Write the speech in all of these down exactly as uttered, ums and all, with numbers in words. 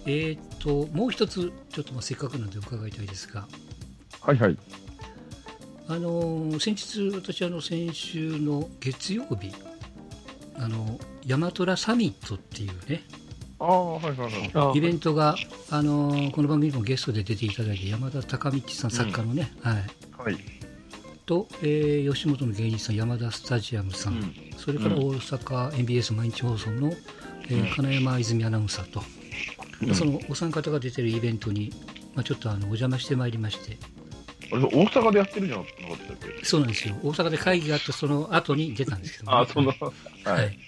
えー、っともう一つちょっとまあせっかくなので伺いたいですが、 はいはい。 あの先日私あの先週の月曜日あのヤマトラサミットっていうね、 ああ、はいはいはい。 イベントが、あのこの番組にもゲストで出ていただいて山田孝道さん、作家のね、うん、はい、 はい、 と、えー、吉本の芸人さん山田スタジアムさん、うん、それから大阪 エムビーエス 毎日放送の、えー、金山泉アナウンサーと、うん、そのお三方が出てるイベントに、まあ、ちょっとあのお邪魔してまいりまして。 あれ大阪でやってるじゃなかったっけ？ そうなんですよ。大阪で会議があったその後に出たんですけど、ね、 あその、はい、はい、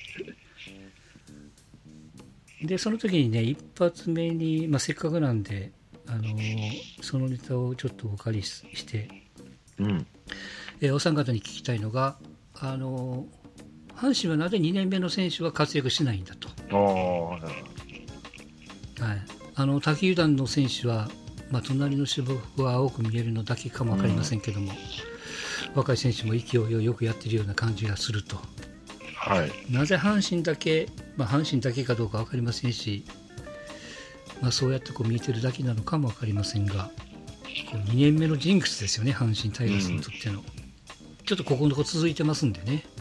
でその時にね一発目に、まあ、せっかくなんで、あのー、そのネタをちょっとお借りして、 うん、 えー、お三方に聞きたいのが、あのー、阪神はなぜにねんめの選手は活躍しないんだと。 あ、はい、 あの他球団の選手は、まあ、隣の芝生は青く見えるのだけかも分かりませんけども、うん、若い選手も勢いをよくやってるような感じがすると。 はい、 なぜ阪神だけ、まあ、阪神だけかどうか分かりませんし、まあ、そうやってこう見えてるだけなのかも分かりませんが、こうにねんめのジンクスですよね、阪神タイガースにとっての、うん、ちょっとここのとこ続いてますんでね、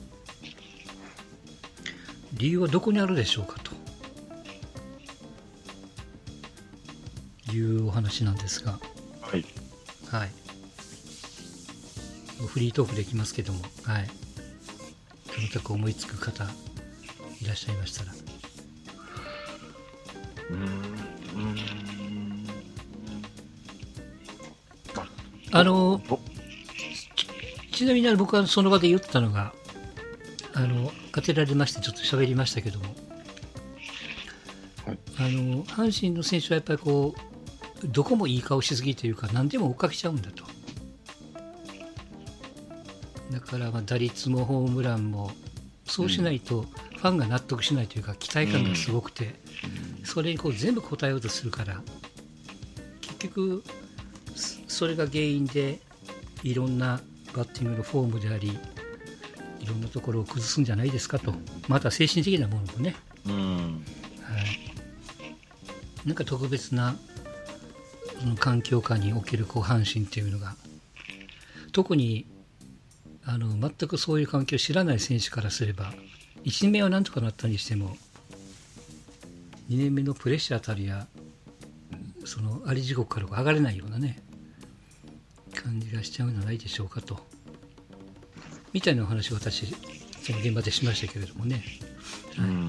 理由はどこにあるでしょうかというお話なんですが、 はい、 はい、フリートークできますけども、はい、全く思いつく方いらっしゃいましたら。 うーん、うーん、 あのち, ちなみに僕はその場で言ったのが、あの当てられましてちょっと喋りましたけども、はい、あの阪神の選手はやっぱりこうどこもいい顔しすぎというか何でも追っかけちゃうんだと。だからまあ打率もホームランもそうしないとファンが納得しないというか、期待感がすごくて、それにこう全部応えようとするから、結局それが原因でいろんなバッティングのフォームであり、いろんなところを崩すんじゃないですかと。また精神的なものもね、うん、はい、なんか特別なその環境下におけるこう阪神っていうのが、特にあの全くそういう環境を知らない選手からすれば、いちねんめはなんとかなったにしてもにねんめのプレッシャーたるや、そのあり地獄から上がれないようなね感じがしちゃうんじゃないでしょうかと、みたいなお話を私その現場でしましたけれどもね、はい、うん、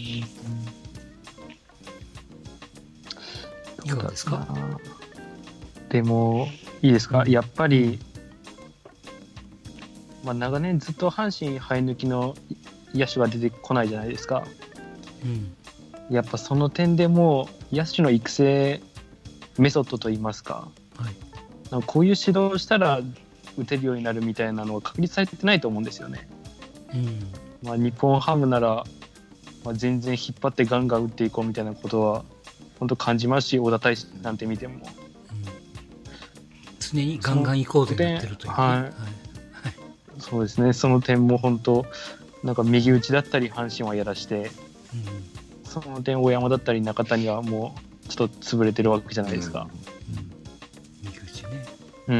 いかがですか？ でもいいですか、うん、やっぱり、まあ、長年ずっと阪神生え抜きの野手が出てこないじゃないですか、うん、やっぱその点でもう野手の育成メソッドといいますか、はい、なんかこういう指導をしたら打てるようになるみたいなのは確立されてないと思うんですよね、うんまあ、日本ハムなら、まあ、全然引っ張ってガンガン打っていこうみたいなことは本当感じますし、小田大使なんて見ても、うん、 常にガンガン行こうとなってるという、ね、はいはい、 そうですね、その点も本当なんか右打ちだったり阪神はやらして、うん、その点大山だったり中谷はもうちょっと潰れてるわけじゃないですか、うんうん、 右打ちね、 うん、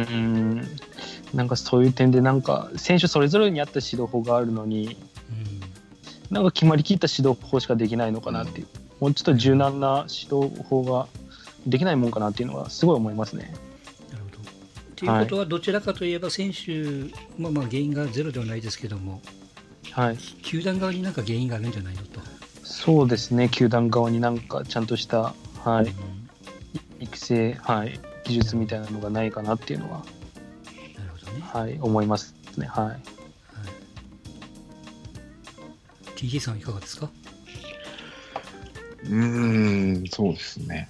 なんかそういう点でなんか選手それぞれに合った指導法があるのに、うん、なんか決まりきった指導法しかできないのかなっていう、もうちょっと柔軟な指導法ができないもんかなっていうのはすごい思いますね。 なるほど。ということはどちらかといえば選手、まあ、まあ原因がゼロではないですけども、はい、球団側に何か原因があるんじゃないのと。 そうですね、球団側になんかちゃんとした、はい、うん、育成、はい、技術みたいなのがないかなっていうのは、なるほどね、はい、思いますね。はい、はい、 ティージェー さんはいかがですか？ うーん、そうですね、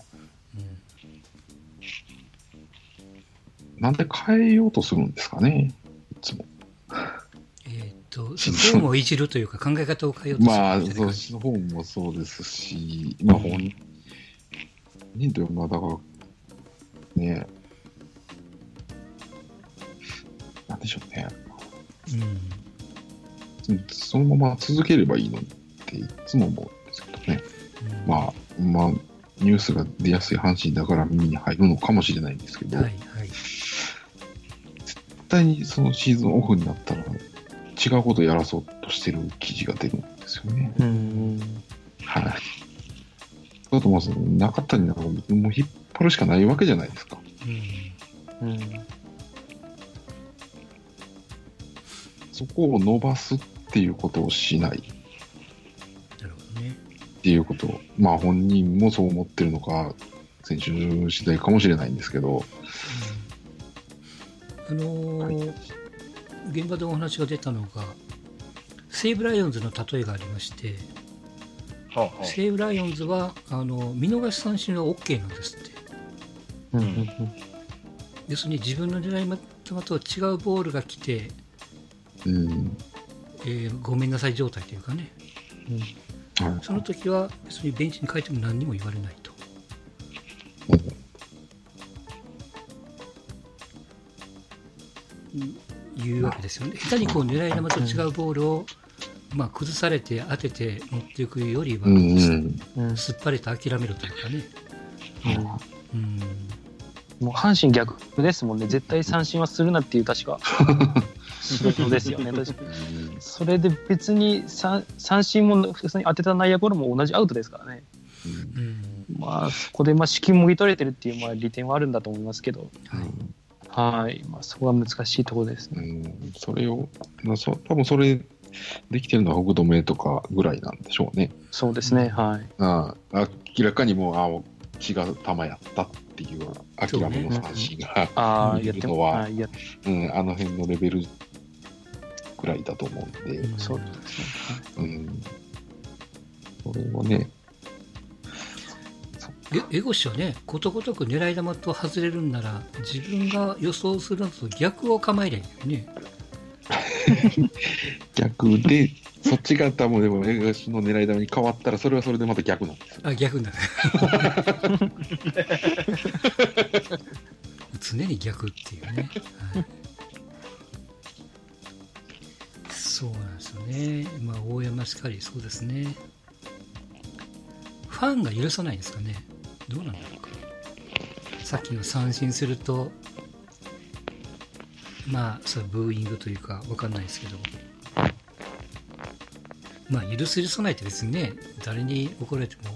うん、なんで変えようとするんですかね、いつも。 えっと、フォームをいじるというか考え方を変えようとする。 まあ、そう、フォームもそうですし、まあ、本人というのは、だから、ね、なんでしょうね。うん。そのまま続ければいいのにっていつも思うんですけどね。うん、まあ、まあ、 ニュースが出やすい阪神だから耳に入るのかもしれないんですけど、 はいはい、 絶対にそのシーズンオフになったら違うことをやらそうとしてる記事が出るんですよね。 うん。 はい。だと思います。中田になんかもう引っ張るしかないわけじゃないですか。 うん。 そこを伸ばすっていうことをしない。 なるほどね。 っていうことを、まあ本人もそう思ってるのか、選手次第かもしれないんですけど。 うん、あのーはい、現場でお話が出たのが、西武ライオンズの例えがありまして、はあはあ、西武ライオンズはあの見逃し三振は OK なんですって。うん、要するに自分の狙い球と違うボールが来て、うんえー、ごめんなさい状態というかね、うん、その時は別にベンチに書いても何にも言われないと、うん、いうわけですよね。下手にこう狙い球と違うボールを、まあ、崩されて当てて持っていくよりは、うんうん、すっぱりと諦めろというかね、 うんうん、もう阪神逆ですもんね。絶対三振はするなっていう確かそうですよね。確かにそれで別に三振も普通に当てた内野ゴロも同じアウトですからね、うん、まあそこでまあ四球もぎ取れてるっていうまあ利点はあるんだと思いますけど、はい、はい、まあ、そこが難しいところですね。 うん、それを、まあ、そ多分それできてるのは北斗名とかぐらいなんでしょうね。 そうですね、はい。 ああ、明らかにもうあ違う球やったっていう諦めの三振が見えるのは、うん、あの辺のレベルぐらいだと思うんで、うん、そうですね。うん、それはね。 え、江越はね、ことごとく狙い球と外れるんなら自分が予想するのと逆を構えりゃいいよね。 逆でそっちが多分でも江越の狙い球に変わったらそれはそれでまた逆なんですよ。 あ、逆なん常に逆っていうね、はい、そうなんですよね。まあ大山しかりそうですね。ファンが許さないんですかね。どうなんだろうか。さっきの三振するとまあそれブーイングというか分かんないですけど、まあ許す許さないって別にね誰に怒られても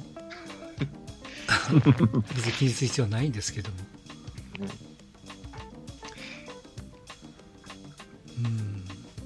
別に気にする必要はないんですけども、うん。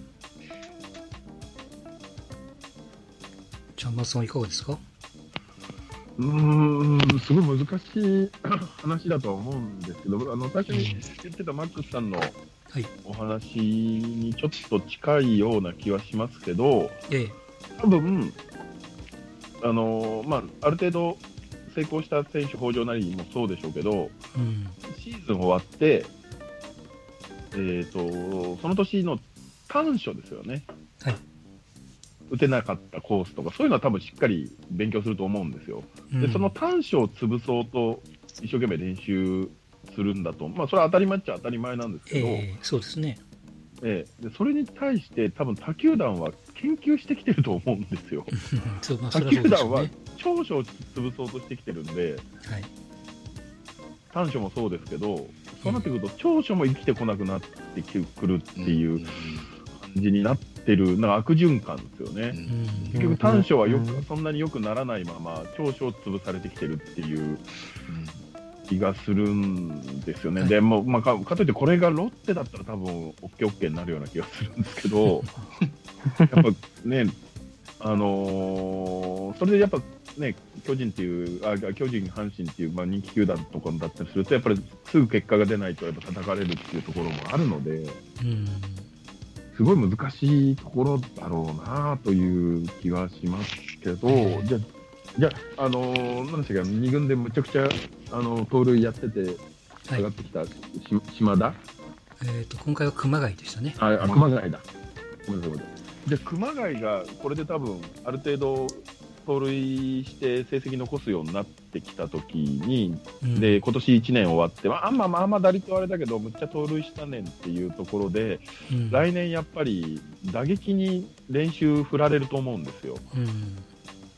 ちゃんまつさんいかがですか。 うーん、すごい難しい話だとは思うんですけど、あの最初に言ってたマックスさんのお話にちょっと近いような気はしますけど、ええ、多分あの、まあ、ある程度成功した選手、北条なりもそうでしょうけど、うん、シーズン終わって、えーと、その年の短所ですよね、はい、打てなかったコースとか、そういうのは多分しっかり勉強すると思うんですよ。うん、でその短所を潰そうと一生懸命練習するんだと、まあ、それは当たり前っちゃ当たり前なんですけど、 えー、そうですね、 えー、でそれに対して多分他球団は研究してきてると思うんですよ。そう、まあ、他球団は長所を潰そうとしてきてるんで、はい、短所もそうですけど、そうなってくると長所も生きてこなくなってくるっていう感じになってる、なんか悪循環ですよね。結局短所はよくそんなに良くならないまま長所を潰されてきてるっていう気がするんですよね。はい、でも、まあ、か, かといってこれがロッテだったら多分 オーケーオーケー になるような気がするんですけどやっぱね、あのー、それでやっぱね、巨人っていうあ巨人阪神っていう、まあ、人気球団とかだったりするとやっぱりすぐ結果が出ないとやっぱ叩かれるっていうところもあるので、うん、すごい難しいところだろうなという気はしますけど、じゃじゃあ、あのー、何でしたっけ、に軍でむちゃくちゃあの盗塁やってて上がってきた、はい、島田、 えー、と今回は熊谷でしたね。 ああ熊谷だ。ごめんなさいごめんなさい。で熊谷がこれで多分ある程度盗塁して成績残すようになってきたときに、うん、で今年いちねん終わって、まあ、あんままあまあ打率はあれだけどむっちゃ盗塁したねんっていうところで、うん、来年やっぱり打撃に練習振られると思うんですよ。うん、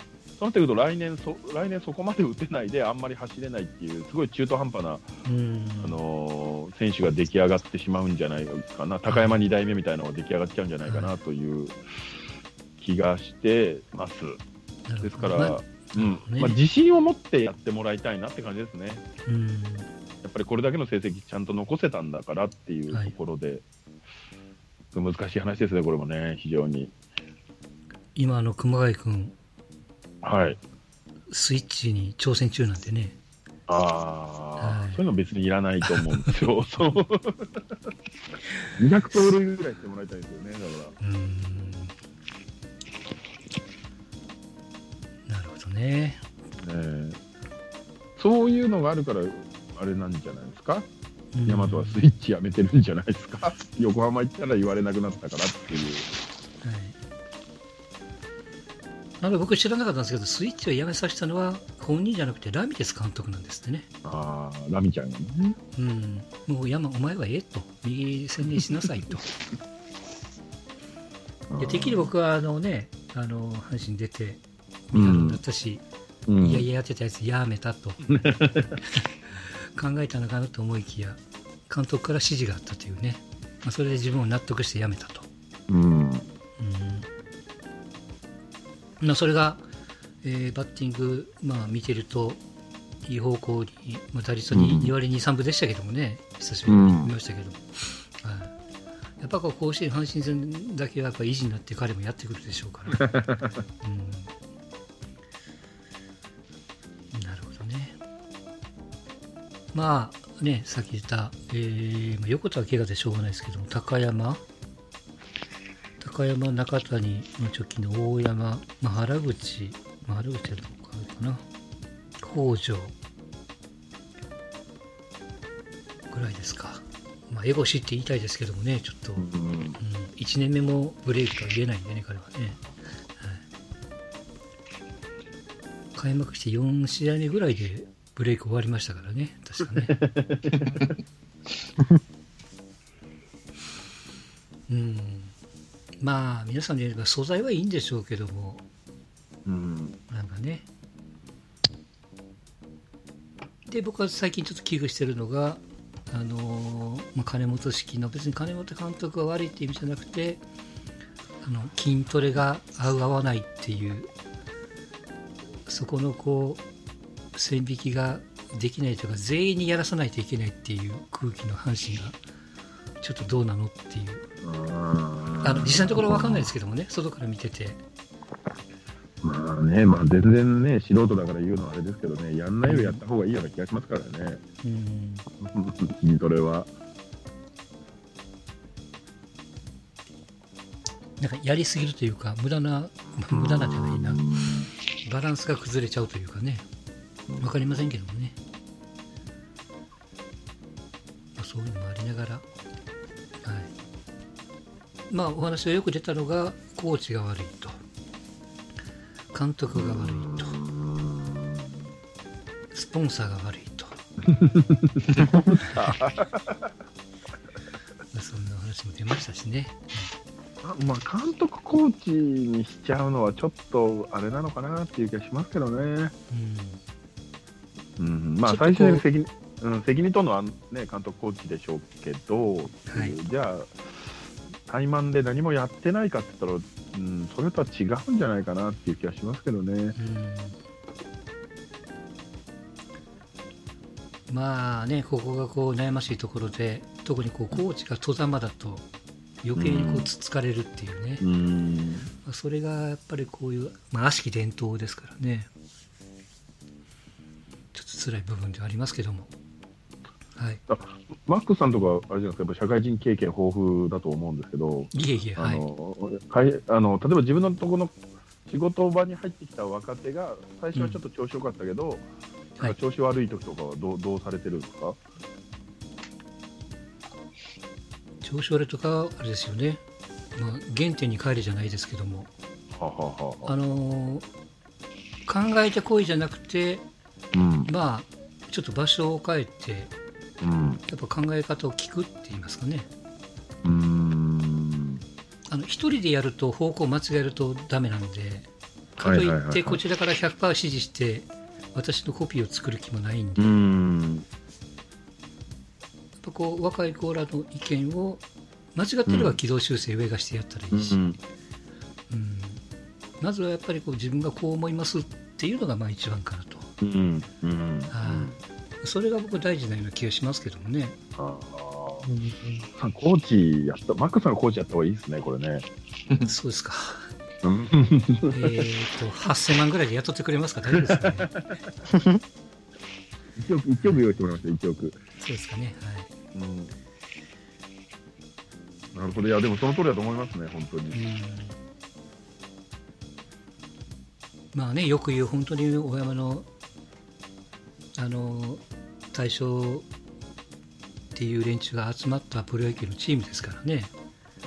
そうなってくると来年そ、来年そこまで打てないで、あんまり走れないっていう、すごい中途半端な、うんあのー、選手が出来上がってしまうんじゃないかな、高山に代目みたいなのが出来上がっちゃうんじゃないかなという気がしてます。はい、ですから、まあうんねまあ、自信を持ってやってもらいたいなって感じですね。うんやっぱりこれだけの成績ちゃんと残せたんだからっていうところで、はい、難しい話ですね、これもね、非常に。 今、あの熊谷君、 はい、 スイッチに挑戦中なんでね。 ああ、はい、そういうの別にいらないと思うんですよ。そうにひゃく盗塁ぐらいしてもらいたいですよね、だから。うんなるほどね。 ねそういうのがあるからあれなんじゃないですか。大和はスイッチやめてるんじゃないですか。横浜行ったら言われなくなったからっていう。はいなんか僕知らなかったんですけど、スイッチをやめさせたのは本人じゃなくてラミレス監督なんですってね。 ああ、ラミちゃんがね。 うん、もう山お前はええと、右専念しなさいと。でてっきり僕はあのね、あの阪神出て味方だったし、うん、いやいややってたやつやめたと考えたのかなと思いきや、監督から指示があったというね、まあ、それで自分を納得してやめたと。うんうんまあ、それが、えー、バッティング、まあ、見てるといい方向に、まあ、打率にに割にさんぶでしたけどもね、うん、久しぶりに見ましたけど、うんはい、やっぱこう甲子園阪神戦だけはやっぱ維持になって彼もやってくるでしょうから、うん、なるほどね。まあね、さっき言った、えーまあ、横田は怪我でしょうがないですけども、高山高山、中谷の直近の大山、まあ、原口、まあ、原口はどこかあるかな、北条ぐらいですか。まあ、エゴシって言いたいですけどもね、ちょっと、うんうん、いちねんめもブレイクとは言えないんでね、彼はね。はい、開幕してよん試合目ぐらいでブレイク終わりましたからね、確かね。うんまあ皆さんで言えば素材はいいんでしょうけども、うん、なんかね。で僕は最近ちょっと危惧してるのが、あのーまあ、金本式の、別に金本監督が悪いっていう意味じゃなくて、あの筋トレが合う合わないっていう、そこのこう線引きができないというか、全員にやらさないといけないっていう空気の阪神がちょっとどうなのっていう。あの実際のところ分かんないですけどもね、外から見てて。 まあね、まあ、全然ね、素人だから言うのはあれですけどね、やんないよりやった方がいいような気がしますからね、うん、筋トレは。 なんかやりすぎるというか、無駄な、無駄なじゃないな、バランスが崩れちゃうというかね、分かりませんけどもね、まあ、そういうのもありながら。まあ、お話がよく出たのがコーチが悪いと、監督が悪いと、スポンサーが悪いとそんな話も出ましたしね。 あまあ、監督コーチにしちゃうのはちょっとあれなのかなっていう気がしますけどね。うん、うん、まあ最初に責任、うん、責任取るのは、ね、監督コーチでしょうけど、はい、じゃあ怠慢で何もやってないかって言ったら、うん、それとは違うんじゃないかなっていう気がしますけどね。うんまあね、ここがこう悩ましいところで、特にこうコーチが戸ざまだと余計にこうつつかれるっていうね、うんまあ、それがやっぱりこういう、まあ、悪しき伝統ですからね、ちょっと辛い部分ではありますけども。はい、 あマックスさんとかあれじゃないですか、やっぱ社会人経験豊富だと思うんですけど、 いえいえ、 あの、はい、あの例えば自分のところの仕事場に入ってきた若手が最初はちょっと調子良かったけど、うんなんか調子悪い時とかはどう、はい、どうされてるんですか？ 調子悪いとかあれですよね、まあ、原点に帰れじゃないですけども、はははあのー、考えてこいじゃなくて、うん、まあちょっと場所を変えて、うん、やっぱ考え方を聞くって言いますかね。うーんあの一人でやると方向を間違えるとダメなんで、 かといってこちらから ひゃくパーセント 指示して私のコピーを作る気もないんで、 うん、 やっぱこう若い子らの意見を間違ってれば軌道修正上がしてやったらいいし、うんうん、まずはやっぱりこう自分がこう思いますっていうのがまあ一番かなと、 うんうんうん、 それが僕大事なような気がしますけどもね。ああ、コーチやったマックさんがコーチやった方がいいですねこれね。 そうですか。えーとはっせんまんぐらいで雇ってくれますか。大丈夫ですかね。 いちおくいちおく用意してもらいました。いちおく。 そうですかね。はい。 うん、なるほど。いやでもその通りだと思いますね本当に。うん、 まあね、よく言う本当に大山のあの大将っていう連中が集まったプロ野球のチームですからね。うん、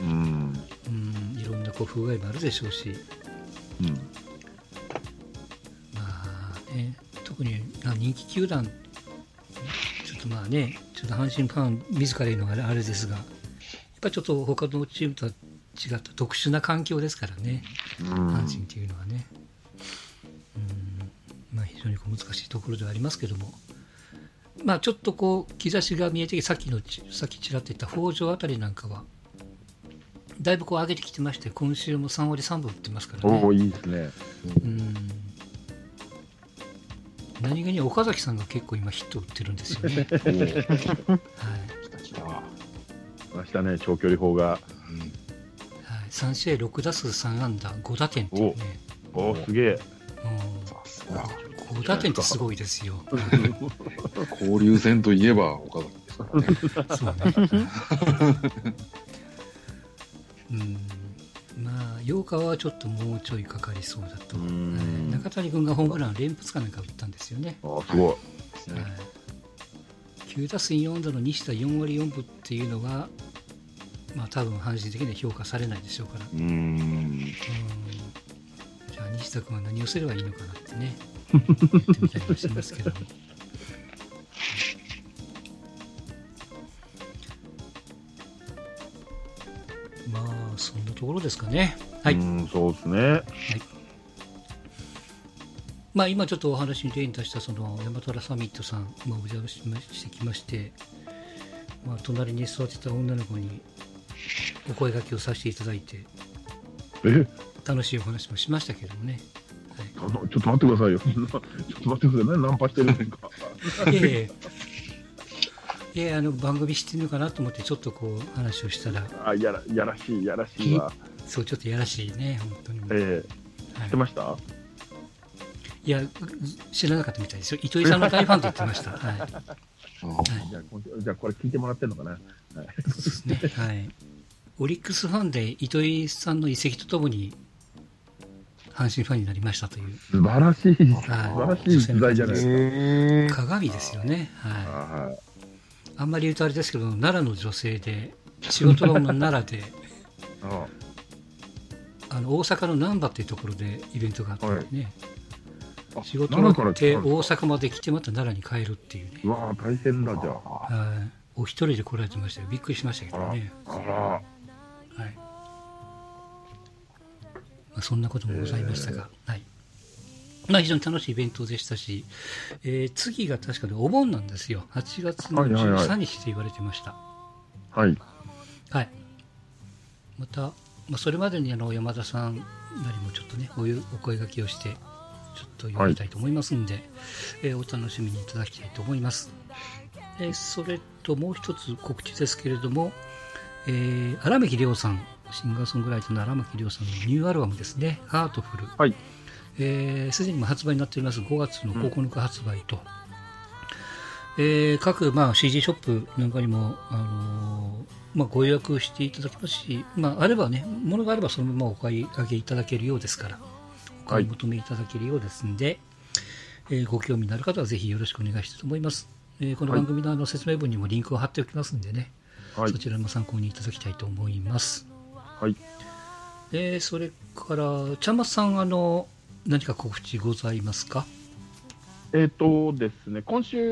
うん、いろんなこう風合いもあるでしょうし、うん、まあね、特に人気球団ちょっとまあね、ちょっと阪神ファン自ら言うのがあれですが、やっぱりちょっと他のチームとは違った特殊な環境ですからね、うん、阪神っていうのはね、うん、まあ、非常にこう難しいところではありますけども、まあ、ちょっとこう兆しが見えてきて、さっきのさっきちらっと言った北条あたりなんかはだいぶこう上げてきてまして、今週もさんわりさんぶん打ってますからね。 おお、いいですね。 うん、何気に岡崎さんが結構今ヒット打ってるんですよね。はい。 来たましたね、長距離砲が。うん、はい、 さん試合ろく打数さん安打ご打点っていうね。 おお、すげえ。 さすが。ご打点ってすごいですよ。 交流戦といえば岡崎ですからね。そうね。 うん、まあようかはちょっともうちょいかかりそうだと。中谷君がホームラン連発かなんか打ったんですよね。 あ、すごい、はい、 きゅう打数よん安打の西田よんわりよんぶっていうのは、まあ多分阪神的には評価されないでしょうから、うん、うん、じゃあ西田君は何をすればいいのかなってね言ってみたりもしますけども。まあそんなところですかね。はい。 うん、そうですね。はい。 まあ今ちょっとお話に例に出したその大和原サミットさん、まあ、お邪魔してきまして、まあ隣に座ってた女の子にお声掛けをさせていただいて、 え、 楽しいお話もしましたけどもね。 はい、ちょっと待ってくださいよ。ちょっと待ってください。何ナンパしてるんですか。いやいや。 いや、あの番組知ってるのかなと思ってちょっとこう話をしたら、 あ、やらやらしいやらしいわ。 そう、ちょっとやらしいね、本当に。 ええー、知ってました？ いや、知らなかったみたいですよ。糸井さんの大ファンと言ってました。はい。はい、 じゃあ、じゃあこれ聞いてもらってるのかな。はい、 そうですね。はい。オリックスファンで糸井さんの移籍とともに阪神ファンになりましたという。 素晴らしい、はい、素晴らしい時代じゃないですか。鏡ですよね。はい。あんまり言うとあれですけど、奈良の女性で仕事場の奈良でああの大阪の難波っていうところでイベントがあってね、はい、仕事場って大阪まで来てまた奈良に帰るっていうね。 うわ大変だ。じゃあ、 はい、お一人で来られてましたよ。びっくりしましたけどね。あら、はい、まあ、そんなこともございましたが、はい、まあ、非常に楽しいイベントでしたし、えー、次が確かにお盆なんですよ。はちがつのじゅうさんにちと言われてました。 はい。 はい。また、まあ、それまでにあの山田さんなりもちょっとね、お, お声掛けをして、ちょっと読みたいと思いますんで、はい、えー、お楽しみにいただきたいと思います。えー、それともう一つ告知ですけれども、えー、荒牧亮さん、シンガーソングライターの荒牧亮さんのニューアルバムですね、ハートフル。 はい。 えー、すでに発売になっておりますごがつのここのか発売と、うん、えー、各、まあ、シーディー ショップなんかにも、あのーまあ、ご予約していただきますし、まあ、あればね、ものがあればそのままお買い上げいただけるようですから、お買い求めいただけるようですんで、はい、えー、ご興味のある方はぜひよろしくお願いしたいと思います。えー、この番組のあの説明文にもリンクを貼っておきますんでね、はい、そちらも参考にいただきたいと思います。 はい。 えー、それから、ちゃんまつさん、あの、何か告知ございますか？ えっとですね、今週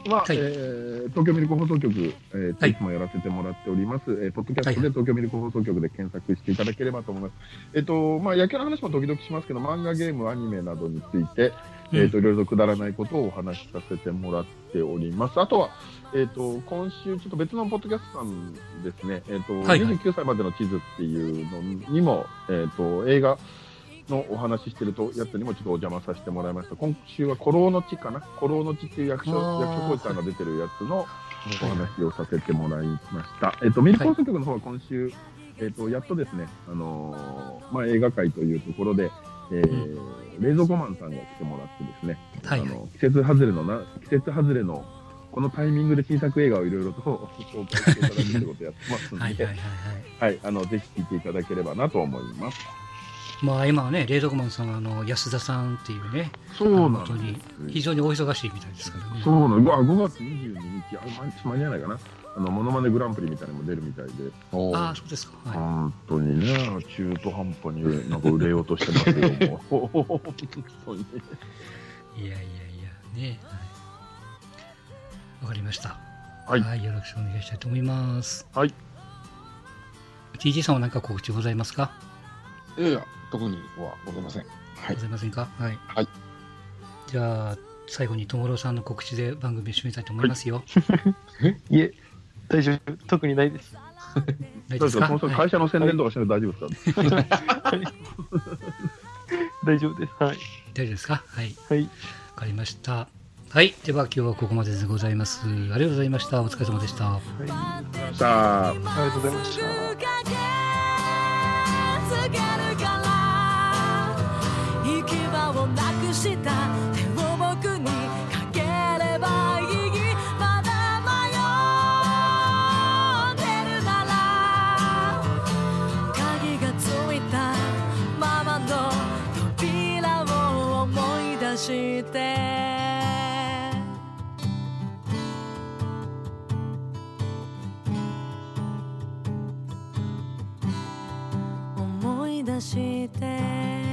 まあ、はい、えー、東京ミルク放送局、えーはい、いつもやらせてもらっております、えー、ポッドキャストで東京ミルク放送局で検索していただければと思います。えっ、ー、と、まあ、野球の話も時々しますけど、漫画、ゲーム、アニメなどについて、うん、えっ、ー、と、いろいろとくだらないことをお話しさせてもらっております。あとは、えっ、ー、と、今週、ちょっと別のポッドキャストさんですね、えっ、ー、と、はいはい、にじゅうきゅうさいまでの地図っていうのにも、えっ、と、映画、のお話ししてるとやつにもちょっとお邪魔させてもらいました。今週は古老の地かな、古老の地っていう役所役所広司さんが出てるやつのお話をさせてもらいました。はい、えっとミルク放送局の方は今週、えっとやっとですね、あのー、まあ映画界というところで、えーうん、冷蔵庫マンさんが来てもらってですね、はいはい、あの季節外れのな季節外れのこのタイミングで新作映画をいろいろと紹介していただくということをやってますので、はいはいはいはい、はい、あのぜひ聞いていただければなと思います。 まあ今はね、冷蔵庫マンさんはあの安田さんっていうね、 そうなんですに非常にお忙しいみたいですからね。 そうなんです。ごがつにじゅうににち、あ毎日間に合わないかな。あのモノマネグランプリみたいなのも出るみたいで。 ああ、そうですか。 はい、本当にね、中途半端になんか売れようとしてますけども。本当に。 いやいやいやね。わ、はい、かりました。 はい、 はい。よろしくお願いしたいと思います。 はい。ティージー さんは何か告知ございますか？ いやいや、特にはございません。はい。 ございませんか？はい。 はい。 じゃあ、最後にともろさんの告知で番組を締めたいと思いますよ。 はい、いえ、大丈夫。特にないです。 大丈夫ですか？ 会社の宣伝とかしないと大丈夫ですか？ 大丈夫です。はい。 大丈夫ですか？はい。 はい。 わかりました。はい。では今日はここまででございます。ありがとうございました。お疲れ様でした。はい。 さあ、 ありがとうございました。行き場をなくした手を僕にかければいい。まだ迷ってるなら鍵がついたままの扉を思い出して思い出して